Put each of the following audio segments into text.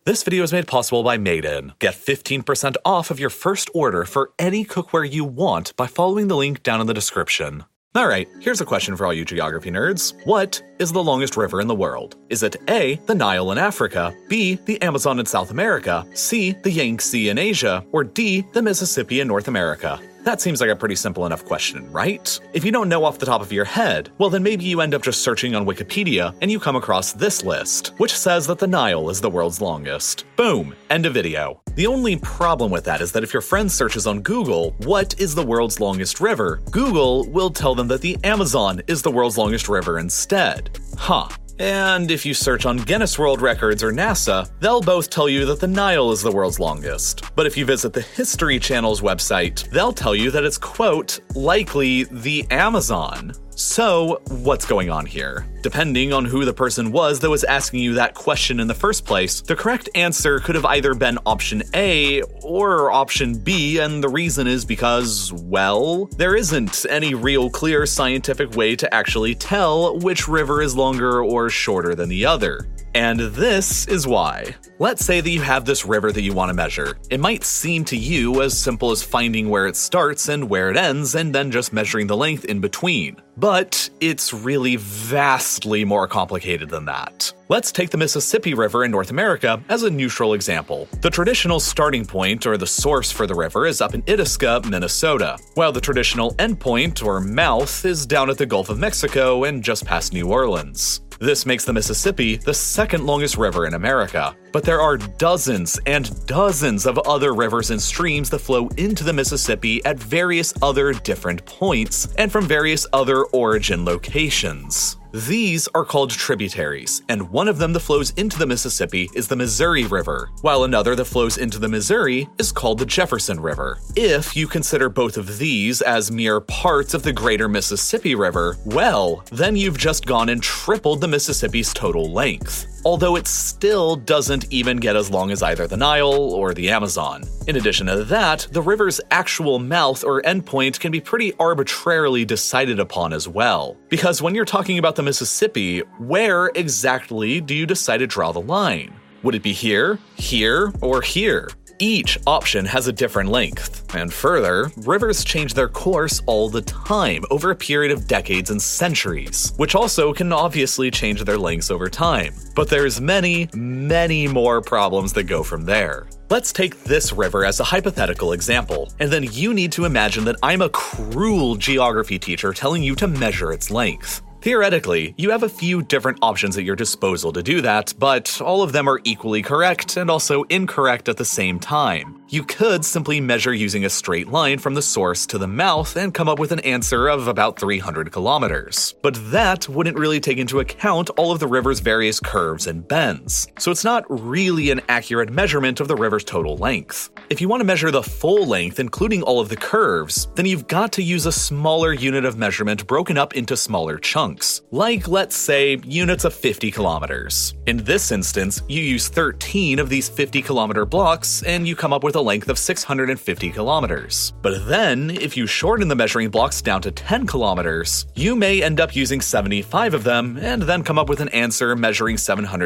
This video is made possible by Made In. Get 15% off of your first order for any cookware you want by following the link down in the description. Alright, here's a question for all you geography nerds. What is the longest river in the world? Is it A, the Nile in Africa, B, the Amazon in South America, C, the Yangtze in Asia, or D, the Mississippi in North America? That seems like a pretty simple enough question, right? If you don't know off the top of your head, well then maybe you end up just searching on Wikipedia and you come across this list, which says that the Nile is the world's longest. Boom, end of video. The only problem with that is that if your friend searches on Google, what is the world's longest river, Google will tell them that the Amazon is the world's longest river instead. Huh. And if you search on Guinness World Records or NASA, they'll both tell you that the Nile is the world's longest. But if you visit the History Channel's website, they'll tell you that it's, quote, likely the Amazon. So, what's going on here? Depending on who the person was that was asking you that question in the first place, the correct answer could have either been option A or option B, and the reason is because, well, there isn't any real clear scientific way to actually tell which river is longer or shorter than the other. And this is why. Let's say that you have this river that you want to measure. It might seem to you as simple as finding where it starts and where it ends and then just measuring the length in between. But it's really vastly more complicated than that. Let's take the Mississippi River in North America as a neutral example. The traditional starting point, or the source for the river, is up in Itasca, Minnesota, while the traditional endpoint, or mouth, is down at the Gulf of Mexico and just past New Orleans. This makes the Mississippi the second longest river in America. But there are dozens and dozens of other rivers and streams that flow into the Mississippi at various other different points and from various other origin locations. These are called tributaries, and one of them that flows into the Mississippi is the Missouri River, while another that flows into the Missouri is called the Jefferson River. If you consider both of these as mere parts of the greater Mississippi River, well, then you've just gone and tripled the Mississippi's total length. Although it still doesn't even get as long as either the Nile or the Amazon. In addition to that, the river's actual mouth or endpoint can be pretty arbitrarily decided upon as well. Because when you're talking about the Mississippi, where exactly do you decide to draw the line? Would it be here, here, or here? Each option has a different length. And further, rivers change their course all the time over a period of decades and centuries, which also can obviously change their lengths over time. But there's many, many more problems that go from there. Let's take this river as a hypothetical example, and then you need to imagine that I'm a cruel geography teacher telling you to measure its length. Theoretically, you have a few different options at your disposal to do that, but all of them are equally correct and also incorrect at the same time. You could simply measure using a straight line from the source to the mouth and come up with an answer of about 300 kilometers. But that wouldn't really take into account all of the river's various curves and bends, so it's not really an accurate measurement of the river's total length. If you want to measure the full length, including all of the curves, then you've got to use a smaller unit of measurement broken up into smaller chunks, like, let's say, units of 50 kilometers. In this instance, you use 13 of these 50-kilometer blocks, and you come up with a length of 650 kilometers. But then, if you shorten the measuring blocks down to 10 kilometers, you may end up using 75 of them, and then come up with an answer measuring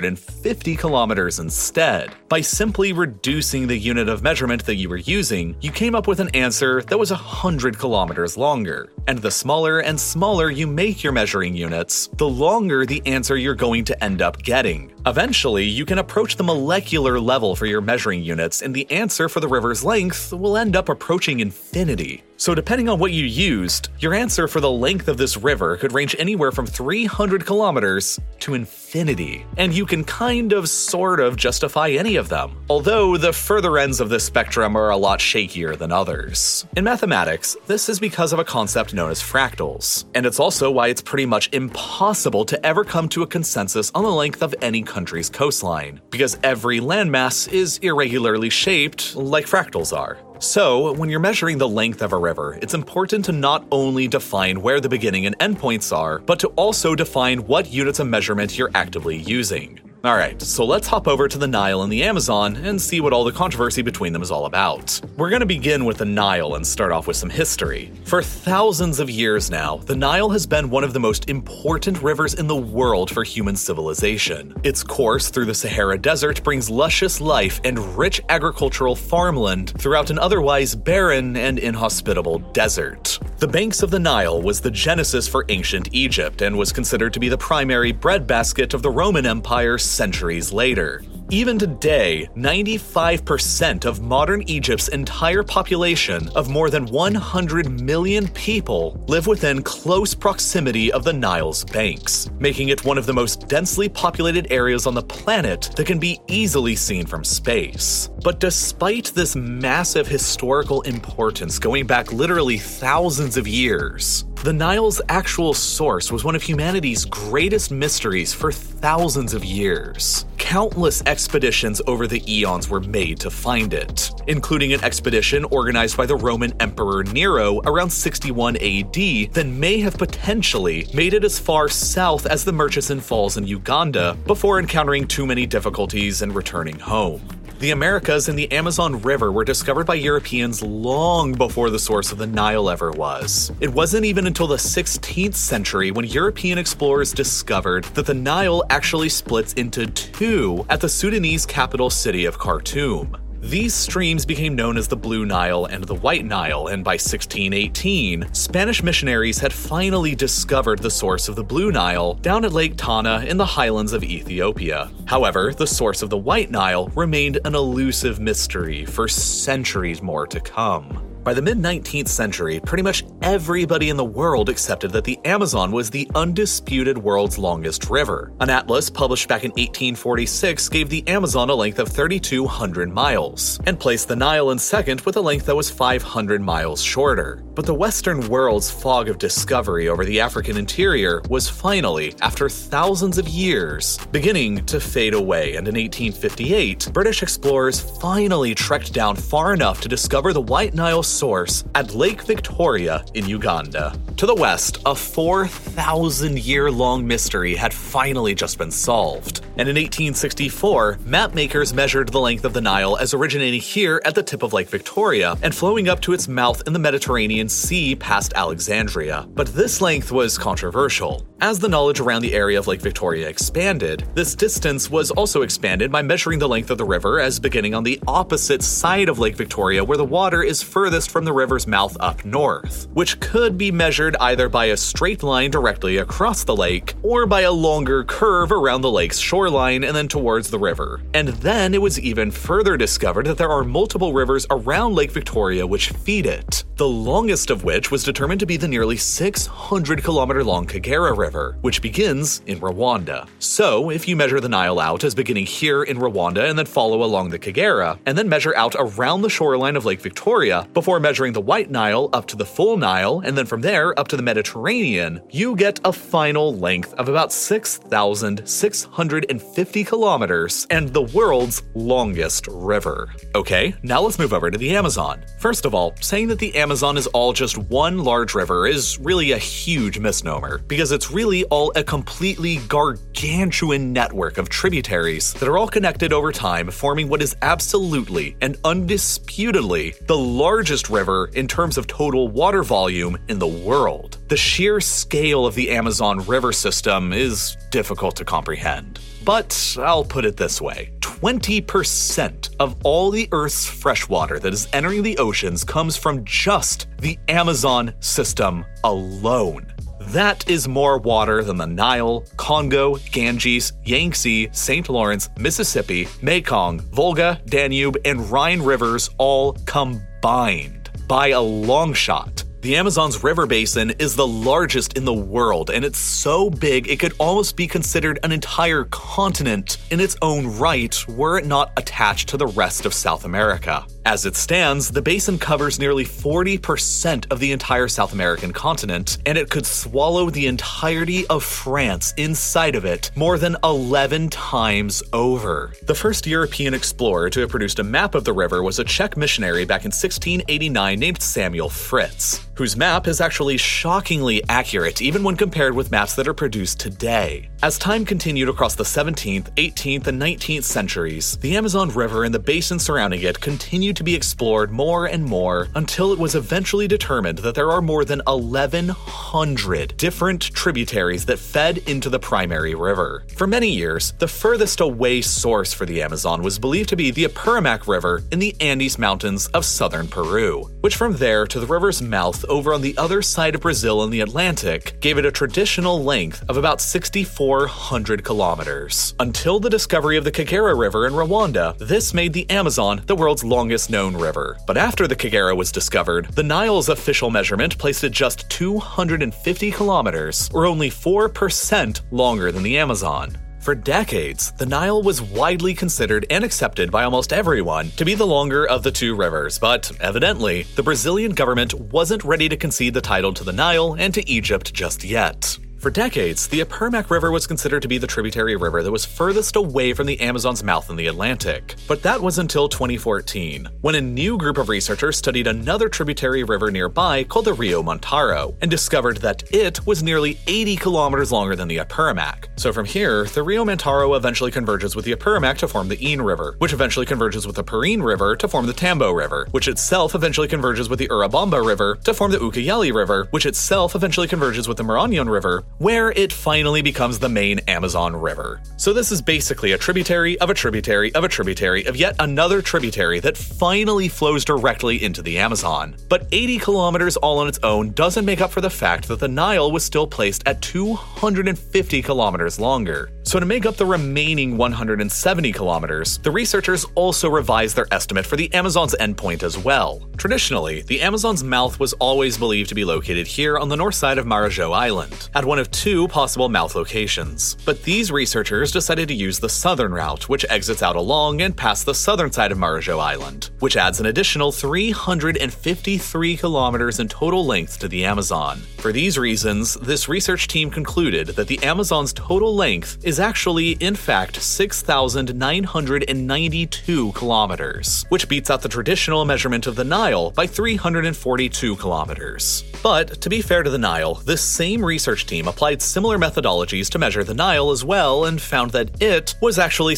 750 kilometers instead. By simply reducing the unit of measurement that you were using, you came up with an answer that was 100 kilometers longer. And the smaller and smaller you make your measuring units, the longer the answer you're going to end up getting. Eventually, you can approach the molecular level for your measuring units, and the answer for the river's length will end up approaching infinity. So depending on what you used, your answer for the length of this river could range anywhere from 300 kilometers to infinity. And you can kind of sort of justify any of them, although the further ends of this spectrum are a lot shakier than others. In mathematics, this is because of a concept known as fractals, and it's also why it's pretty much impossible to ever come to a consensus on the length of any country's coastline, because every landmass is irregularly shaped like fractals are. So, when you're measuring the length of a river, it's important to not only define where the beginning and end points are, but to also define what units of measurement you're actively using. Alright, so let's hop over to the Nile and the Amazon and see what all the controversy between them is all about. We're going to begin with the Nile and start off with some history. For thousands of years now, the Nile has been one of the most important rivers in the world for human civilization. Its course through the Sahara Desert brings luscious life and rich agricultural farmland throughout an otherwise barren and inhospitable desert. The banks of the Nile was the genesis for ancient Egypt and was considered to be the primary breadbasket of the Roman Empire centuries later. Even today, 95% of modern Egypt's entire population of more than 100 million people live within close proximity of the Nile's banks, making it one of the most densely populated areas on the planet that can be easily seen from space. But despite this massive historical importance going back literally thousands of years, the Nile's actual source was one of humanity's greatest mysteries for thousands of years. Countless expeditions over the eons were made to find it, including an expedition organized by the Roman Emperor Nero around 61 AD that may have potentially made it as far south as the Murchison Falls in Uganda before encountering too many difficulties and returning home. The Americas and the Amazon River were discovered by Europeans long before the source of the Nile ever was. It wasn't even until the 16th century when European explorers discovered that the Nile actually splits into two at the Sudanese capital city of Khartoum. These streams became known as the Blue Nile and the White Nile, and by 1618, Spanish missionaries had finally discovered the source of the Blue Nile down at Lake Tana in the highlands of Ethiopia. However, the source of the White Nile remained an elusive mystery for centuries more to come. By the mid-19th century, pretty much everybody in the world accepted that the Amazon was the undisputed world's longest river. An atlas published back in 1846 gave the Amazon a length of 3,200 miles, and placed the Nile in second with a length that was 500 miles shorter. But the Western world's fog of discovery over the African interior was finally, after thousands of years, beginning to fade away, and in 1858, British explorers finally trekked down far enough to discover the White Nile source at Lake Victoria in Uganda. To the west, a 4,000-year-long mystery had finally just been solved. And in 1864, mapmakers measured the length of the Nile as originating here at the tip of Lake Victoria and flowing up to its mouth in the Mediterranean Sea past Alexandria. But this length was controversial. As the knowledge around the area of Lake Victoria expanded, this distance was also expanded by measuring the length of the river as beginning on the opposite side of Lake Victoria where the water is furthest from the river's mouth up north, which could be measured either by a straight line directly across the lake or by a longer curve around the lake's shoreline and then towards the river. And then it was even further discovered that there are multiple rivers around Lake Victoria which feed it, the longest of which was determined to be the nearly 600-kilometer-long Kagera River, which begins in Rwanda. So, if you measure the Nile out as beginning here in Rwanda and then follow along the Kagera, and then measure out around the shoreline of Lake Victoria, before measuring the White Nile up to the full Nile, and then from there up to the Mediterranean, you get a final length of about 6,650 kilometers and the world's longest river. Okay, now let's move over to the Amazon. First of all, saying that the Amazon is all just one large river is really a huge misnomer, because it's really all a completely gargantuan network of tributaries that are all connected over time, forming what is absolutely and undisputedly the largest river in terms of total water volume in the world. The sheer scale of the Amazon River system is difficult to comprehend. But I'll put it this way. 20% of all the Earth's freshwater that is entering the oceans comes from just the Amazon system alone. That is more water than the Nile, Congo, Ganges, Yangtze, St. Lawrence, Mississippi, Mekong, Volga, Danube, and Rhine rivers all combined. By a long shot. The Amazon's river basin is the largest in the world, and it's so big it could almost be considered an entire continent in its own right were it not attached to the rest of South America. As it stands, the basin covers nearly 40% of the entire South American continent, and it could swallow the entirety of France inside of it more than 11 times over. The first European explorer to have produced a map of the river was a Czech missionary back in 1689 named Samuel Fritz, whose map is actually shockingly accurate even when compared with maps that are produced today. As time continued across the 17th, 18th, and 19th centuries, the Amazon River and the basin surrounding it continued to be explored more and more until it was eventually determined that there are more than 1,100 different tributaries that fed into the primary river. For many years, the furthest away source for the Amazon was believed to be the Apurimac River in the Andes Mountains of southern Peru, which from there to the river's mouth over on the other side of Brazil in the Atlantic gave it a traditional length of about 6,400 kilometers. Until the discovery of the Kagera River in Rwanda, this made the Amazon the world's longest known river. But after the Kagera was discovered, the Nile's official measurement placed it just 250 kilometers, or only 4% longer than the Amazon. For decades, the Nile was widely considered and accepted by almost everyone to be the longer of the two rivers, but evidently, the Brazilian government wasn't ready to concede the title to the Nile and to Egypt just yet. For decades, the Apurimac River was considered to be the tributary river that was furthest away from the Amazon's mouth in the Atlantic. But that was until 2014, when a new group of researchers studied another tributary river nearby called the Rio Montaro, and discovered that it was nearly 80 kilometers longer than the Apurimac. So from here, the Rio Montaro eventually converges with the Apurimac to form the Ain River, which eventually converges with the Purine River to form the Tambo River, which itself eventually converges with the Urubamba River to form the Ucayali River, which itself eventually converges with the Marañón River, where it finally becomes the main Amazon River. So this is basically a tributary of a tributary of a tributary of yet another tributary that finally flows directly into the Amazon. But 80 kilometers all on its own doesn't make up for the fact that the Nile was still placed at 250 kilometers longer. So to make up the remaining 170 kilometers, the researchers also revised their estimate for the Amazon's endpoint as well. Traditionally, the Amazon's mouth was always believed to be located here on the north side of Marajó Island, at one of two possible mouth locations. But these researchers decided to use the southern route, which exits out along and past the southern side of Marajó Island, which adds an additional 353 kilometers in total length to the Amazon. For these reasons, this research team concluded that the Amazon's total length is actually, in fact, 6,992 kilometers, which beats out the traditional measurement of the Nile by 342 kilometers. But, to be fair to the Nile, this same research team applied similar methodologies to measure the Nile as well and found that it was actually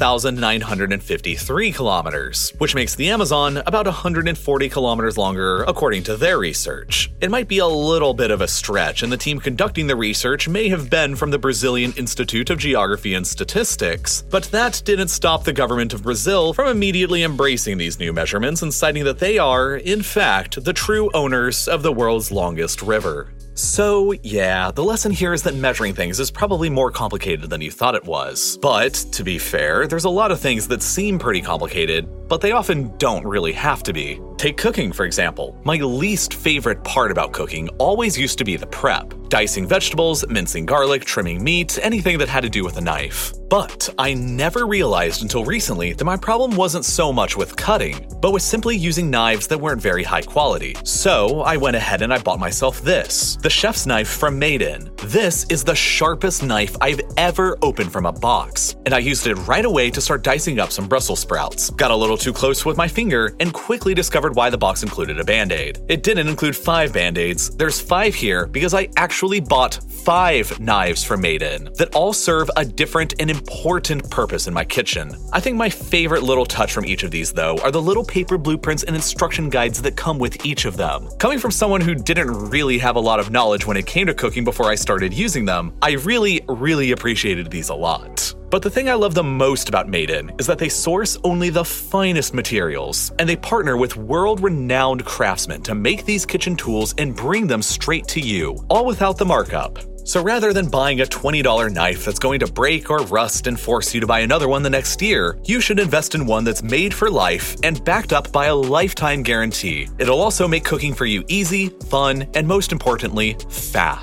6,953 kilometers, which makes the Amazon about 140 kilometers longer according to their research. It might be a little bit of a stretch, and the team conducting the research may have been from the Brazilian Institute of Geography and Statistics, but that didn't stop the government of Brazil from immediately embracing these new measurements and citing that they are, in fact, the true owners of the world's longest river. So yeah, the lesson here is that measuring things is probably more complicated than you thought it was. But, to be fair, there's a lot of things that seem pretty complicated, but they often don't really have to be. Take cooking, for example. My least favorite part about cooking always used to be the prep. Dicing vegetables, mincing garlic, trimming meat, anything that had to do with a knife. But I never realized until recently that my problem wasn't so much with cutting, but with simply using knives that weren't very high quality. So I went ahead and I bought myself this, the chef's knife from Made In. This is the sharpest knife I've ever opened from a box, and I used it right away to start dicing up some Brussels sprouts. Got a little too close with my finger and quickly discovered why the box included a Band-Aid. It didn't include 5 Band-Aids, there's 5 here because I actually bought 5 knives from Made In that all serve a different and important purpose in my kitchen. I think my favorite little touch from each of these, though, are the little paper blueprints and instruction guides that come with each of them. Coming from someone who didn't really have a lot of knowledge when it came to cooking before I started using them, I really appreciated these a lot. But the thing I love the most about Made In is that they source only the finest materials, and they partner with world-renowned craftsmen to make these kitchen tools and bring them straight to you, all without the markup. So rather than buying a $20 knife that's going to break or rust and force you to buy another one the next year, you should invest in one that's made for life and backed up by a lifetime guarantee. It'll also make cooking for you easy, fun, and most importantly, fast.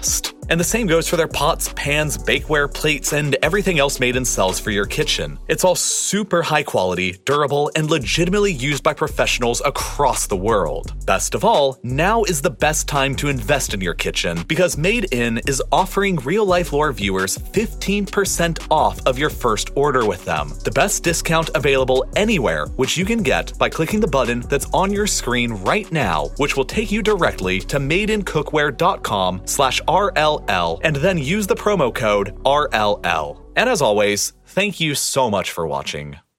And the same goes for their pots, pans, bakeware, plates, and everything else Made In sells for your kitchen. It's all super high quality, durable, and legitimately used by professionals across the world. Best of all, now is the best time to invest in your kitchen because Made In is offering Real Life Lore viewers 15% off of your first order with them. The best discount available anywhere, which you can get by clicking the button that's on your screen right now, which will take you directly to madeincookware.com/RLL and then use the promo code RLL. And as always, thank you so much for watching.